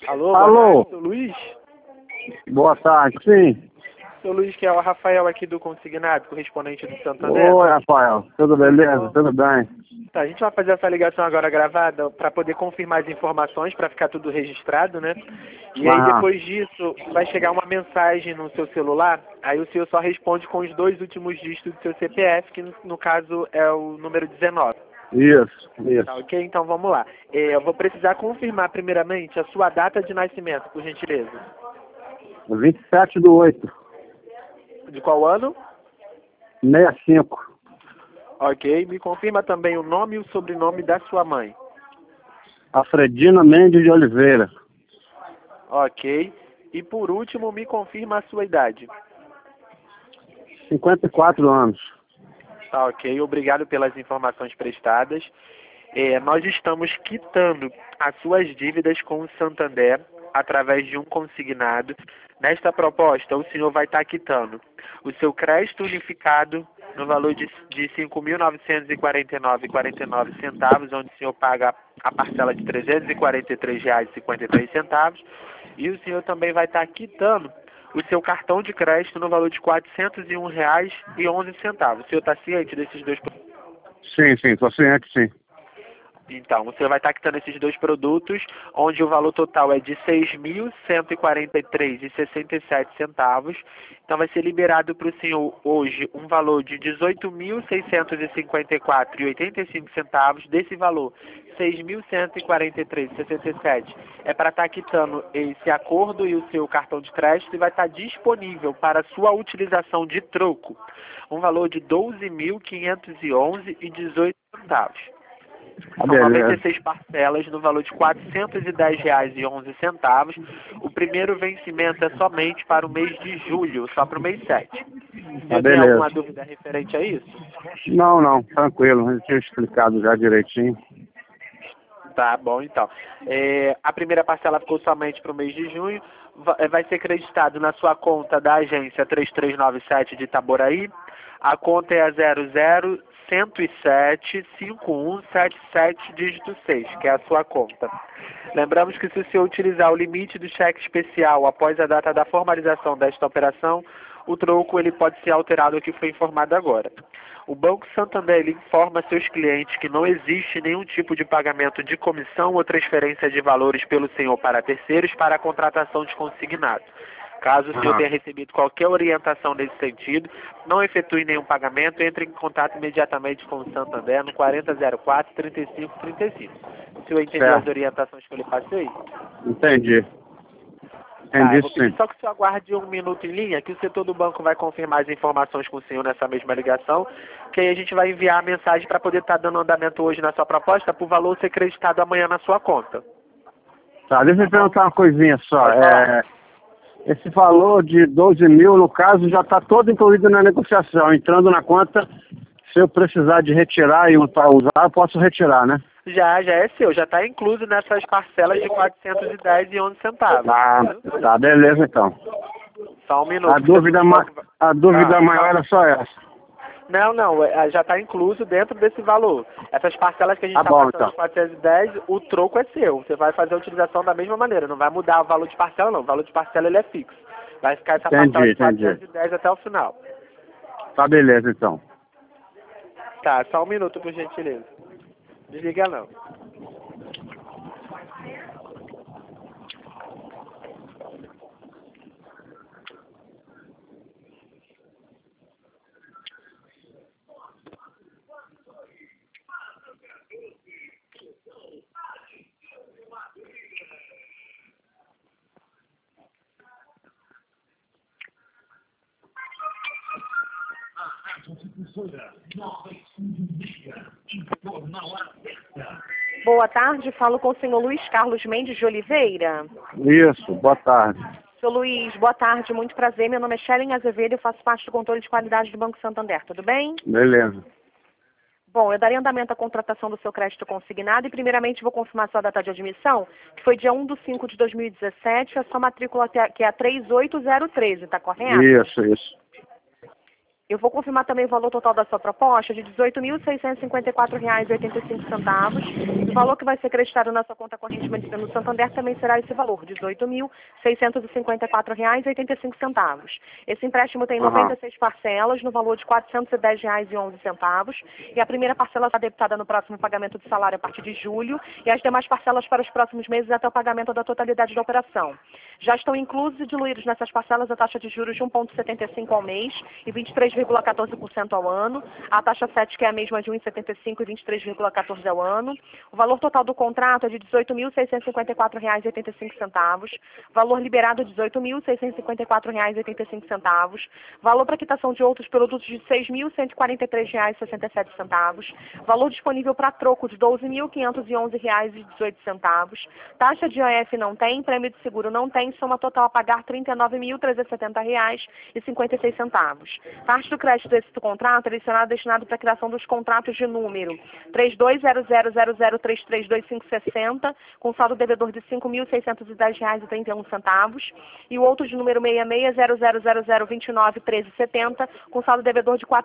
Alô, boa Alô, tarde, seu Luiz? boa tarde, sim. Seu Luiz, que é o Rafael aqui do Consignado, correspondente do Santander. Oi, Rafael, tudo beleza? Tudo bem? Tá, a gente vai fazer essa ligação agora gravada para poder confirmar as informações, para ficar tudo registrado, né? E aí Aham, depois disso vai chegar uma mensagem no seu celular, aí o senhor só responde com os dois últimos dígitos do seu CPF, que no caso é o número 19. isso. Tá ok? Então vamos lá. Eu vou precisar confirmar primeiramente a sua data de nascimento, por gentileza. 27/8, De qual ano? 65. Ok. Me confirma também o nome e o sobrenome da sua mãe. Afredina Mendes de Oliveira, Ok. E por último, me confirma a sua idade. 54 anos. Tá ok. Obrigado pelas informações prestadas. Nós estamos quitando as suas dívidas com o Santander através de um consignado. Nesta proposta, o senhor vai estar quitando o seu crédito unificado no valor de R$ 5.949,49, onde o senhor paga a parcela de R$ 343,53, e o senhor também vai estar quitando o seu cartão de crédito no valor de R$ 401,11. O senhor está ciente desses dois? Sim, tô ciente, sim. Então, você vai estar quitando esses dois produtos, onde o valor total é de R$ 6.143,67. Então, vai ser liberado para o senhor hoje um valor de R$ 18.654,85. Desse valor, R$ 6.143,67 é para estar quitando esse acordo e o seu cartão de crédito, e vai estar disponível para sua utilização de troco um valor de R$ 12.511,18. São Beleza. 96 parcelas no valor de R$ 410,11. O primeiro vencimento é somente para o mês de julho, só para o mês 7. O senhor tem Beleza. alguma dúvida referente a isso? Não, tranquilo, eu tinha explicado já direitinho. Tá bom, então. A primeira parcela ficou somente para o mês de junho. Vai ser creditado na sua conta da agência 3397 de Itaboraí. A conta é a 00-107-5177, dígito 6, que é a sua conta. Lembramos que se o senhor utilizar o limite do cheque especial após a data da formalização desta operação, o troco ele pode ser alterado ao que foi informado agora. O Banco Santander ele informa seus clientes que não existe nenhum tipo de pagamento de comissão ou transferência de valores pelo senhor para terceiros para a contratação de consignado. Caso o senhor tenha recebido qualquer orientação nesse sentido, não efetue nenhum pagamento, entre em contato imediatamente com o Santander no 4004-3535. O senhor entendeu Certo. as orientações que eu lhe passei? Entendi. Tá, eu Entendi vou pedir sim. só que o senhor aguarde um minuto em linha, que o setor do banco vai confirmar as informações com o senhor nessa mesma ligação, que aí a gente vai enviar a mensagem para poder estar dando andamento hoje na sua proposta, para o valor ser creditado amanhã na sua conta. Tá, deixa eu perguntar uma coisinha só. Pode falar. Esse valor de 12 mil, no caso, já está todo incluído na negociação. Entrando na conta, se eu precisar de retirar e usar, eu posso retirar, né? Já é seu, já está incluso nessas parcelas de R$ 410,11. Tá, beleza então. Só um minuto. A dúvida maior era só essa. Não, já está incluso dentro desse valor. Essas parcelas que a gente está Bom, passando então. de 410, o troco é seu. Você vai fazer a utilização da mesma maneira. Não vai mudar o valor de parcela, não. O valor de parcela ele é fixo. Vai ficar essa parcela de 410 até o final. Tá, beleza então. Tá, só um minuto, por gentileza. Desliga não. Boa tarde, falo com o senhor Luiz Carlos Mendes de Oliveira. Isso, boa tarde. Seu Luiz, boa tarde, muito prazer. Meu nome é Sharon Azevedo e eu faço parte do controle de qualidade do Banco Santander, tudo bem? Beleza. Bom, eu darei andamento à contratação do seu crédito consignado e primeiramente vou confirmar sua data de admissão, que foi dia 1/5/2017, a sua matrícula que é a 38013, está correto? Isso. Eu vou confirmar também o valor total da sua proposta de R$ 18.654,85. O valor que vai ser acreditado na sua conta corrente mantida no Santander também será esse valor, R$ 18.654,85. Esse empréstimo tem 96 parcelas no valor de R$ 410,11. E a primeira parcela está debitada no próximo pagamento de salário a partir de julho e as demais parcelas para os próximos meses até o pagamento da totalidade da operação. Já estão inclusos e diluídos nessas parcelas a taxa de juros de 1,75 ao mês e 23,14% ao ano, a taxa 7 que é a mesma de 1,75 e 23,14 ao ano. O valor total do contrato é de R$ 18.654,85, valor liberado de R$ 18.654,85, valor para quitação de outros produtos de R$ 6.143,67, valor disponível para troco de R$ 12.511,18, taxa de IOF não tem, prêmio de seguro não tem, soma total a pagar R$ 39.370,56. Parte do crédito desse contrato é destinado para a criação dos contratos de número 320000332560, com saldo devedor de R$ 5.610,31, e o outro de número 660000291370, com saldo devedor de R$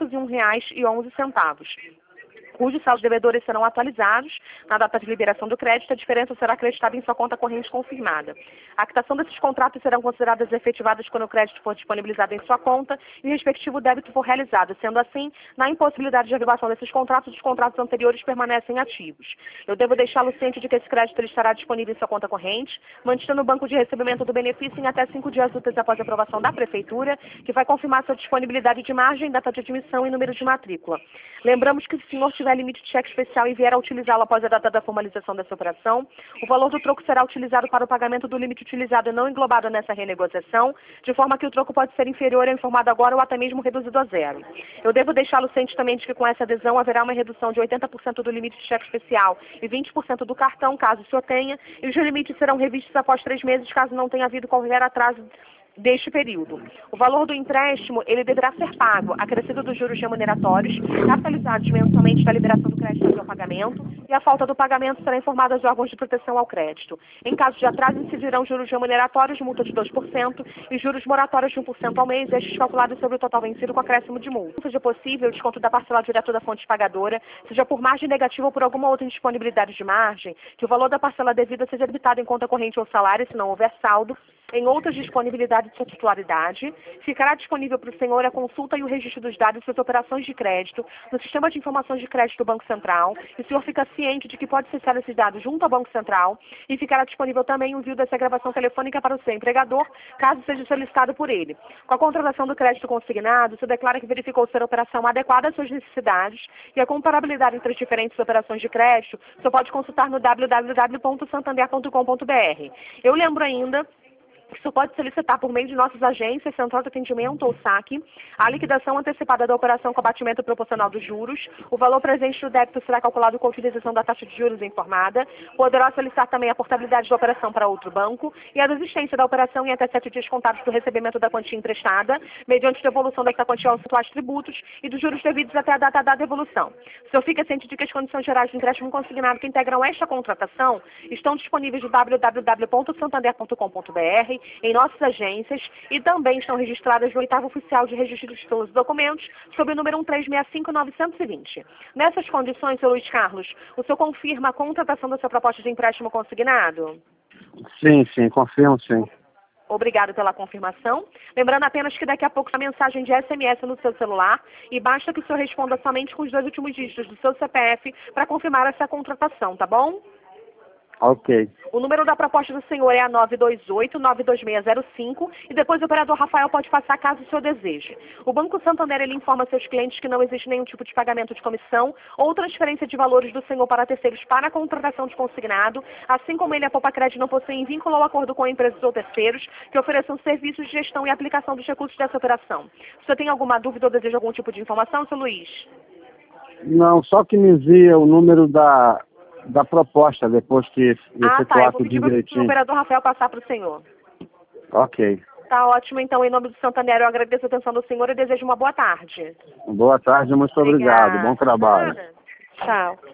401,11. Cujos saldos devedores serão atualizados na data de liberação do crédito, a diferença será acreditada em sua conta corrente confirmada. A quitação desses contratos serão consideradas efetivadas quando o crédito for disponibilizado em sua conta e o respectivo débito for realizado. Sendo assim, na impossibilidade de renovação desses contratos, os contratos anteriores permanecem ativos. Eu devo deixá-lo ciente de que esse crédito ele estará disponível em sua conta corrente, mantido no banco de recebimento do benefício em até 5 dias úteis após a aprovação da Prefeitura, que vai confirmar sua disponibilidade de margem, data de admissão e número de matrícula. Lembramos que se o senhor tiver limite de cheque especial e vier a utilizá-lo após a data da formalização dessa operação, o valor do troco será utilizado para o pagamento do limite utilizado e não englobado nessa renegociação, de forma que o troco pode ser inferior ao informado agora ou até mesmo reduzido a zero. Eu devo deixá-lo ciente também de que com essa adesão haverá uma redução de 80% do limite de cheque especial e 20% do cartão, caso o senhor tenha, e os limites serão revistos após 3 meses, caso não tenha havido qualquer atraso deste período. O valor do empréstimo, ele deverá ser pago, acrescido dos juros remuneratórios, capitalizados mensalmente da liberação do crédito até o pagamento, e a falta do pagamento será informada aos órgãos de proteção ao crédito. Em caso de atraso, incidirão juros remuneratórios, multa de 2%, e juros moratórios de 1% ao mês, estes calculados sobre o total vencido com acréscimo de multa. Seja possível o desconto da parcela direta da fonte pagadora, seja por margem negativa ou por alguma outra indisponibilidade de margem, que o valor da parcela devida seja debitado em conta corrente ou salário, se não houver saldo. Em outras disponibilidades de sua titularidade, ficará disponível para o senhor a consulta e o registro dos dados de suas operações de crédito no Sistema de Informações de Crédito do Banco Central, e o senhor fica ciente de que pode acessar esses dados junto ao Banco Central, e ficará disponível também o envio dessa gravação telefônica para o seu empregador, caso seja solicitado por ele. Com a contratação do crédito consignado, o senhor declara que verificou ser a operação adequada às suas necessidades, e a comparabilidade entre as diferentes operações de crédito, o senhor pode consultar no www.santander.com.br. Eu lembro ainda que o senhor pode solicitar por meio de nossas agências, Central de Atendimento ou SAC, a liquidação antecipada da operação com abatimento proporcional dos juros. O valor presente do débito será calculado com a utilização da taxa de juros informada. Poderá solicitar também a portabilidade da operação para outro banco e a desistência da operação em até 7 dias contados do recebimento da quantia emprestada, mediante devolução desta quantia aos atuais tributos e dos juros devidos até a data da devolução. O senhor fica ciente de que as condições gerais de empréstimo consignado que integram esta contratação estão disponíveis no www.santander.com.br, em nossas agências, e também estão registradas no 8º Oficial de Registro dos Títulos e Documentos, sob o número 1365920. Nessas condições, seu Luiz Carlos, o senhor confirma a contratação da sua proposta de empréstimo consignado? Sim, confirmo sim. Obrigado pela confirmação. Lembrando apenas que daqui a pouco a mensagem de SMS no seu celular, e basta que o senhor responda somente com os 2 últimos dígitos do seu CPF para confirmar essa contratação, tá bom? Ok. O número da proposta do senhor é a 928-92605, e depois o operador Rafael pode passar caso o senhor deseje. O Banco Santander ele informa seus clientes que não existe nenhum tipo de pagamento de comissão ou transferência de valores do senhor para terceiros para a contratação de consignado, assim como ele e a Poupa Crédito não possuem vínculo ou acordo com empresas ou terceiros que ofereçam serviços de gestão e aplicação dos recursos dessa operação. Se você tem alguma dúvida ou deseja algum tipo de informação, seu Luiz? Não, só que me envia o número da proposta depois que efetuar tudo direitinho. Eu vou pedir para o operador Rafael passar para o senhor. Ok. Tá ótimo, então, em nome do Santander, eu agradeço a atenção do senhor e desejo uma boa tarde. Boa tarde, muito obrigado. Bom trabalho. Tchau.